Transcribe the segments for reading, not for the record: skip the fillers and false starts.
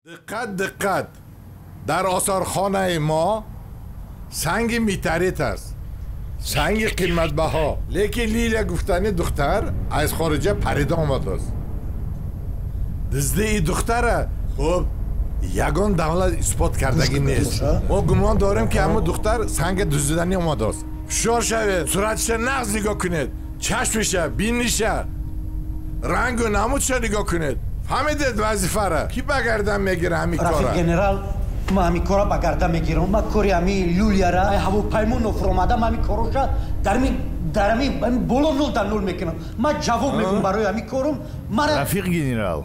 دقت در آثارخانه ما سنگ میتریت است، سنگ قیمت بها. لیکن لیلا گفتنی دختر از خارجه پریده آمده است. دزده ای دختره خب یگان دولت اثبات کردگی نیست. ما گمان داریم که همون دختر سنگ دزدیدنی آمده است. فشار شوید، صورتش نغز نگاه کنید، چشمشه، بینیشه، رنگ و نمودش نگاه کنید. فهمیدید وظیفه را کی بگردم میگیره همین کارا؟ رفیق گنرال ما همین کارا بگردم میگیرم. ما کاری همین لولیا را هواپیما نفرمادم همین کاروشا در همین بالا 0 در 0 میکنم. ما جواب میگم برای همین کارم. رفیق گنرال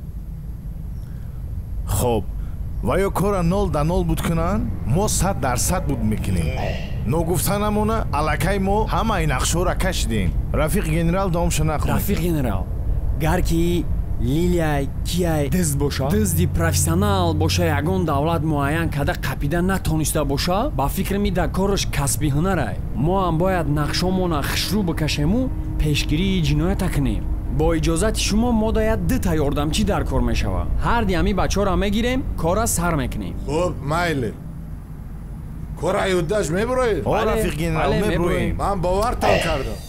خب ویا کارا 0 در 0 بود کنن ما 100% بود میکنیم. نگفتنمونه الکی ما همه این نقشه را کشیدیم. رفیق گنرال دامشو نخونید. رفیق گنرال гарки лилияй кияй дизд боша дизди профессионал боша ягон давлат муайян када қапида натониста боша ба фикр мида кораш касби ҳунарай мо ҳам бояд нақшомона хушрӯ бикашему пешгирии ҷиноята кунем. бо иҷозати шумо мо дояд дита ёрдамчӣ дар кор мешава. ҳарди ҳами бачаҳоро мегирем кора сар мекунем. хуб майли кора юддаш мебуроед? рафиқ генерал мебуроем. ман бовартон кардам.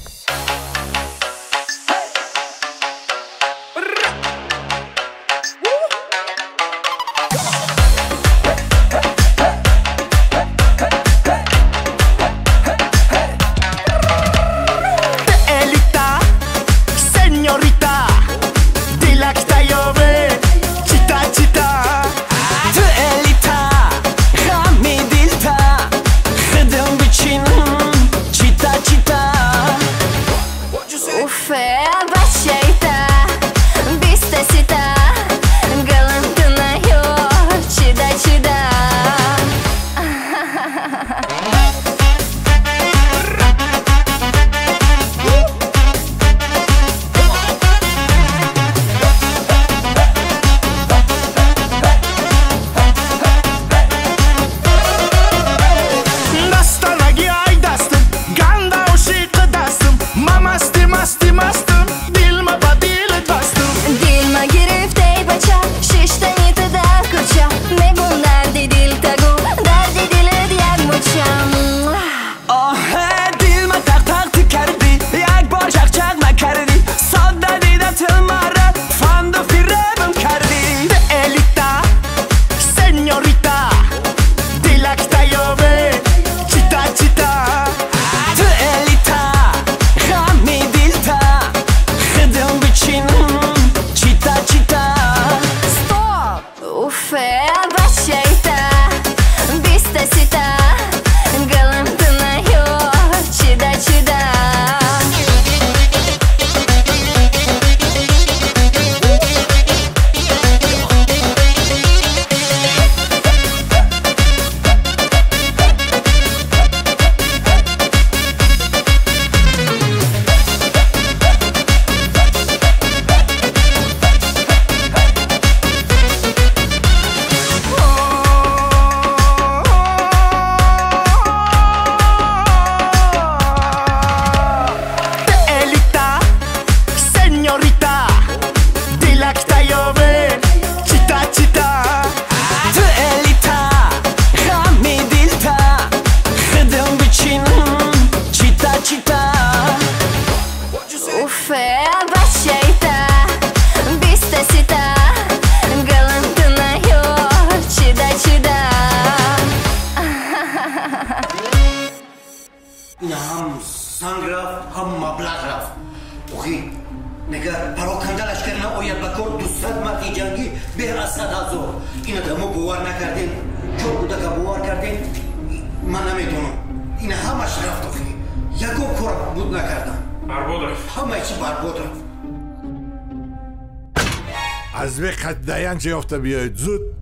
از وقت دیان چه یافته بیاید زود